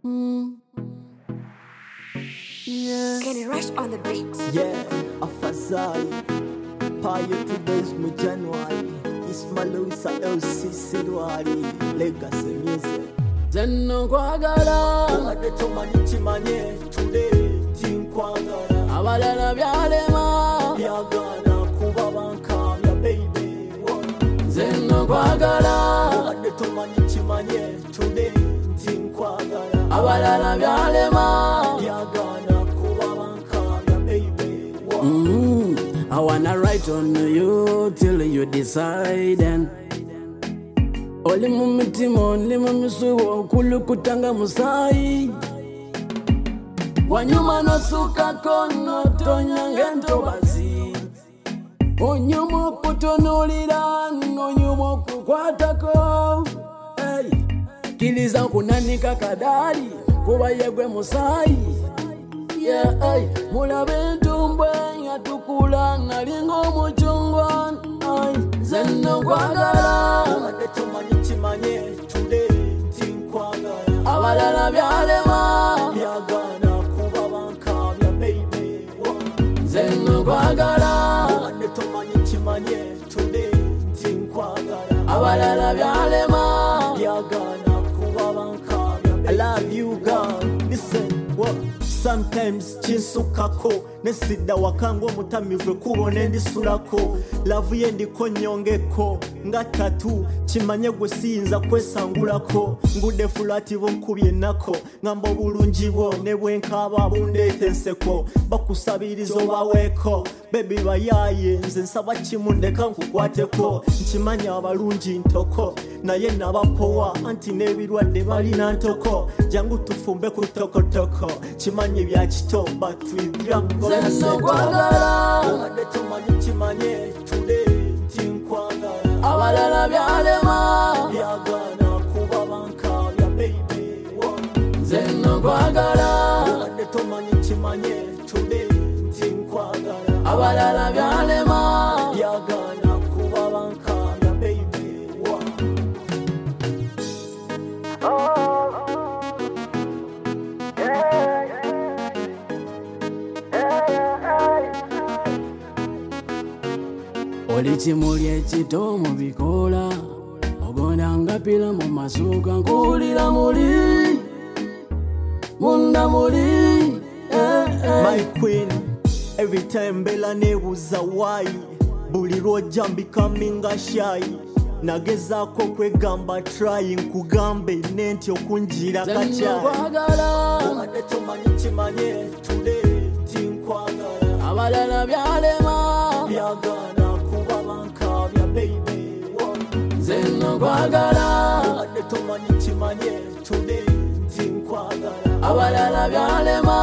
Yeah. Kenny Rush on the beat. Yeah, Afazai. Prior to this, my January. Ismalusa LC Sidwari. Legacy music. Zenno kwagala Ade tomani chimanye today tinkwagala abalala byalema byagala kuba banka ya baby. Zenno kwagala Ade tomani chimanye today tinkwagala abalala byalema byagala kuba banka ya baby. I wanna write on you till you decide and oli mu mitima oli mu misuwa okulukutanga musayi wanyuma nosukako notonya ng'entobazi onyuma okutunuulira n'onyuma okukwatako kkiriza kunanika kadaali kuba yegwe musayi mulabe entumbwe yatukula nalinga omucungwa zenno kwagala Ade tomani chimanye today tinkwagala abalala byalema byagala kuba banka ya baby. zenno kwagala Ade tomani chimanye today tinkwagala abalala byalema byagala kuba banka ya baby. I love you girl. Listen, what? Sometimes chinsukako nesida wakango mutamivwe kubone ndisulako lavu ye ndiko nyongeko nga tatu chimanye gwe siyinza kwesangulako ngude fulati bonkubye nako ngamba obulungi bwo ne bwenkaba bundeete enseko bakusabiriza obaweko bebi bayaye nze nsaba kimu ndeka nkukwateko nkimanya abalungi ntoko naye nabapowa anti n'ebirwadde balina ntoko jangu tufumbe ku tokotoko kimanye bya kito batwibya zenno kwagala ade tumanyi kimanye today tinkwagala abalala byalema byagala kuba banka ya baby. zenno kwagala Ade tumanyi kimanye today tinkwagala abalala byalema byagala kuba banka ya baby. oli kimuli ekito mu bikoola ogonda ngapira mu masuuka nkuwulira muli munda muli My queen, every time Bella nebuza why buli lwojja mbikaminga shy nagezaako kwegamba try nkugambe nenti okunjira zenno kakyali kwagala ade tomanyi kimanye today tinkwagala abalala byalema byagala kuba banka bya baby. zenno kwagala Ade tomanyi kimanye today tinkwagala abalala byalema